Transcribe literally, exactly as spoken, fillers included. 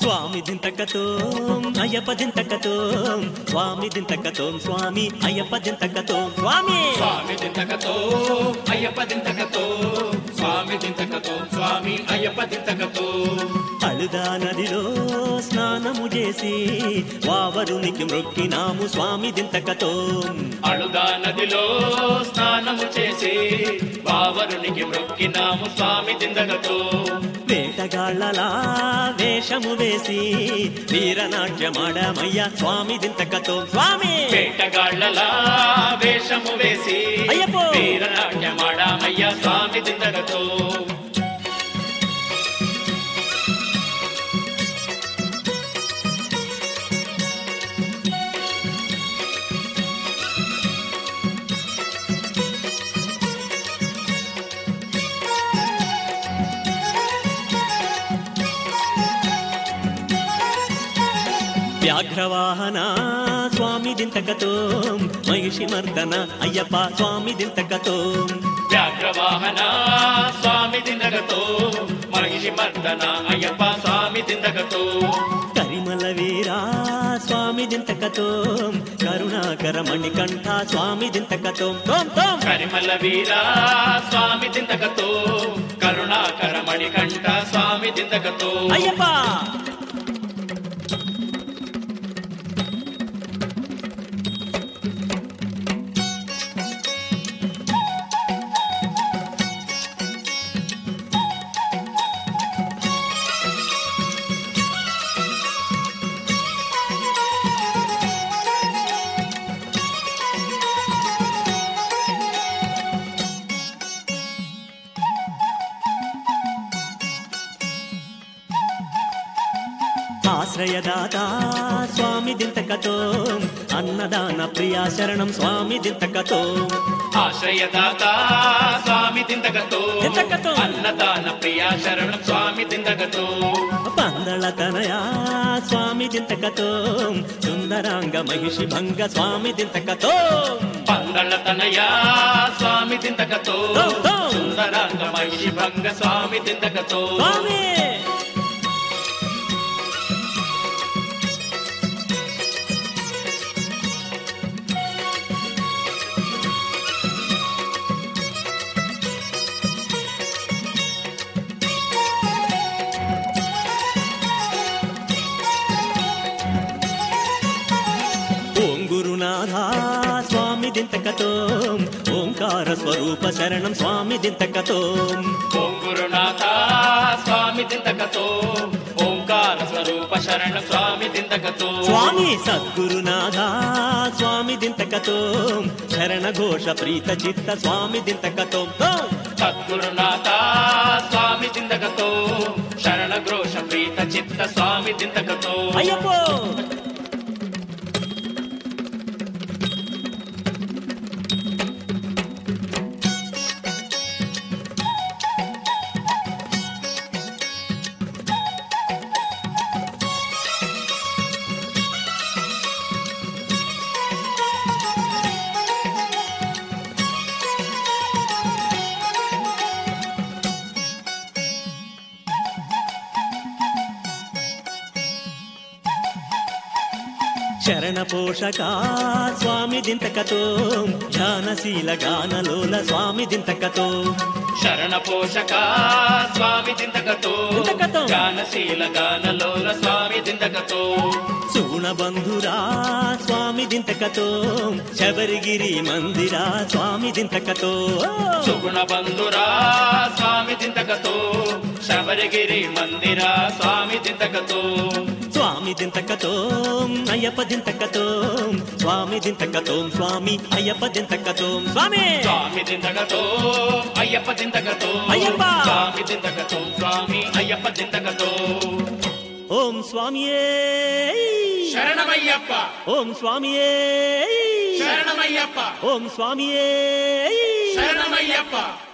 స్వామి దింతకతో అయ్యప్ప దింతకతో స్వామి దింతకతో స్వామి అయ్యప్ప దింతకతో స్వామి స్వామి దింతకతో అయ్యప్ప దింతకతో స్వామి దింతకతో స్వామి అయ్యప్ప దింతకతో అలుదా నదిలో స్నానము చేసి వావరునికి మ్రొక్కినాము స్వామి దింతకతో అలుదా నదిలో స్నానము చేసి వావరునికి మ్రొక్కినాము స్వామి దింతకతో వేటగాళ్ళలా వేషము వేసి వీరనాట్యమాడమయ్య స్వామి దింతకతో స్వామి వేటగాళ్ళలా వేషము వేసి అయ్యప్పో వీరనాట్యమాడమయ్య స్వామి దింతకతో వ్యాఘ్రవాహన స్వామి దింతకతో మహిషి మర్దన అయ్యప్ప స్వామి దింతకతో వ్యాఘ్రవాహన స్వామి దింతకతో మహిషి మర్దన అయ్యప్ప స్వామి దింతకతో కరిమల వీరా స్వామి దింతకతో కరుణాకర మణికంఠ స్వామి దింతకతో కరిమల వీరా స్వామి దింతకతో కరుణాకర మణికంఠ స్వామి దింతకతో అయ్యప్ప ఆశ్రయదాత స్వామి దింతకతో అన్నదాన ప్రియా శరణం స్వామి దింతకతో ఆశ్రయదాత స్వామి దింతకతో దింతకతో అన్నదాన ప్రియా శరణం స్వామి దింతకతో పందళ తనయా స్వామి దింతకతో సుందరాంగ మహిషి భంగ స్వామి దింతకతో పందళ తనయా స్వామి దింతకతో సుందరాంగ మహిషి భంగ స్వామి దింతకతో స్వామి స్వామి దింతకతో ఓంకార స్వరూప శరణం స్వామి దింతకతో ఓం గురునాథ స్వామి దింతకతో ఓంకార స్వరూప శరణం స్వామి దింతకతో స్వామి సద్గురునాథ స్వామి దింతకతో శరణ ఘోష ప్రీత చిత్త స్వామి దింతకతో సద్గురునాథ స్వామి దింతకతో శరణ ఘోష ప్రీత చిత్త స్వామి దింతకతో అయ్యప్పో శరణ పోషక స్వామి దింతకతో ధ్యానశీల గానలోల స్వామి దింతకతో శరణ పోషక స్వామి దింతకతో ధ్యానశీల గానలోల స్వామి దింతకతో సుగుణ బంధురా స్వామి దింతకతో శబరిగిరి మందిరా స్వామి దింతకతో సుగుణ బంధురా స్వామి దింతకతో శబరిగిరి మందిరా స్వామి దింతకతో స్వామి దింతకతో అయ్యప్ప దింతకతో స్వామి దింతకతో స్వామి అయ్యప్ప దింతకతో స్వామి స్వామి దింతకతో అయ్యప్ప దింతకతో అయ్యప్ప స్వామి దింతకతో స్వామి అయ్యప్ప దింతకతో ఓం స్వామియే శరణమయ్యప్ప ఓం స్వామియే శరణమయ్యప్ప ఓం స్వామియే శరణమయ్యప్ప